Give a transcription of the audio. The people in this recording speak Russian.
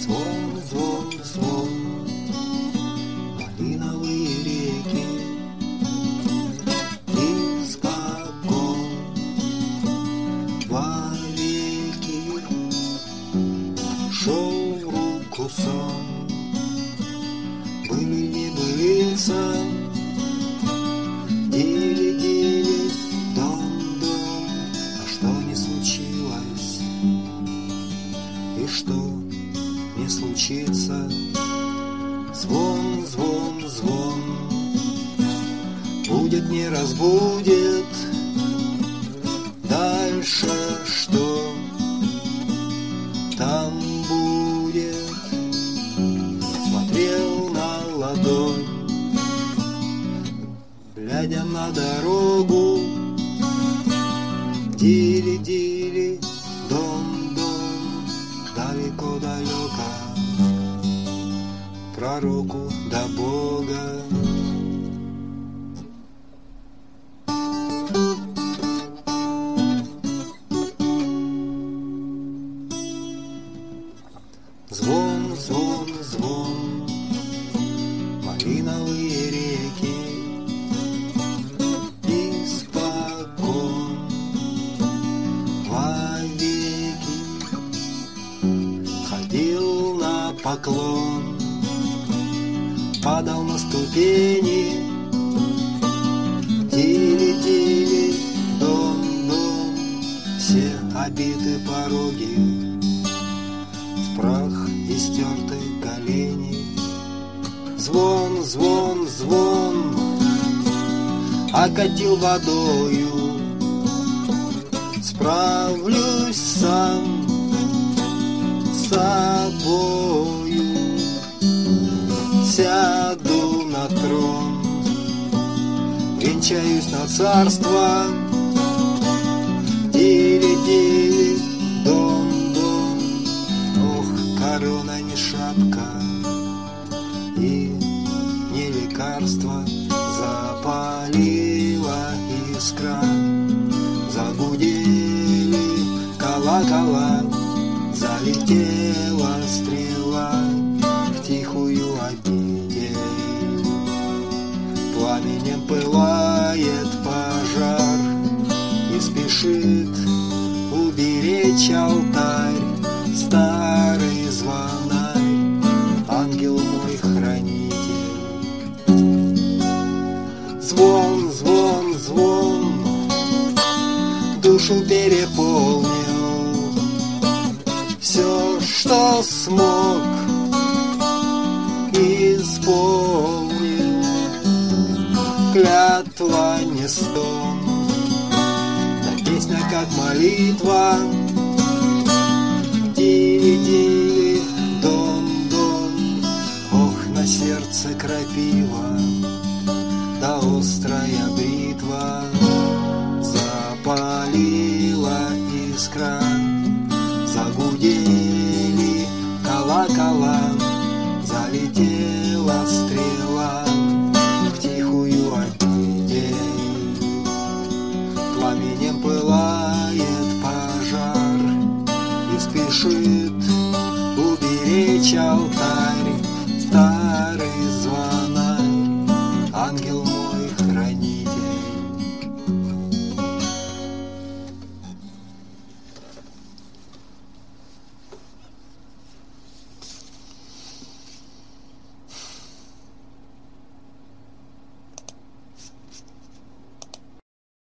Звон, звон, звон, малиновые реки, испокон вовеки шел в руку сон. Были не былица, дили-дили, дом-дом, а что не случилось, и что не случится. Звон, звон, звон, будет, не разбудит. Дальше что там будет? Смотрел на ладонь, глядя на дорогу. Дили-дили, дом-дом, далеко-далеко, пророку до Бога. Звон, звон, звон, малиновые реки, испокон вовеки ходил на поклон, падал на ступени. Тили-тили, дом-дом, все обиты пороги, в прах истерты колени. Звон, звон, звон, окатил водою. Справлюсь сам с собою, сяду на трон, венчаюсь на царство. Дили-дили, дом-дом, ох, корона не шапка и не лекарство. Запалила искра, загудели колокола, залетела стрела в тихую обитель. Пламенем пылает пожар и спешит уберечь алтарь старый звонарь, ангел мой хранитель. Звон, звон, звон, душу переполнил, все, что смог, исполнил. Клятва не стон, да песня как молитва. Дили-дили, дом-дом, ох, на сердце крапива, да острая бритва. Запалила искра, загудели колокола, залетела стрела в тихую обитель. Пламенем пылает пожар и спешит уберечь алтарь старый звонарь, ангел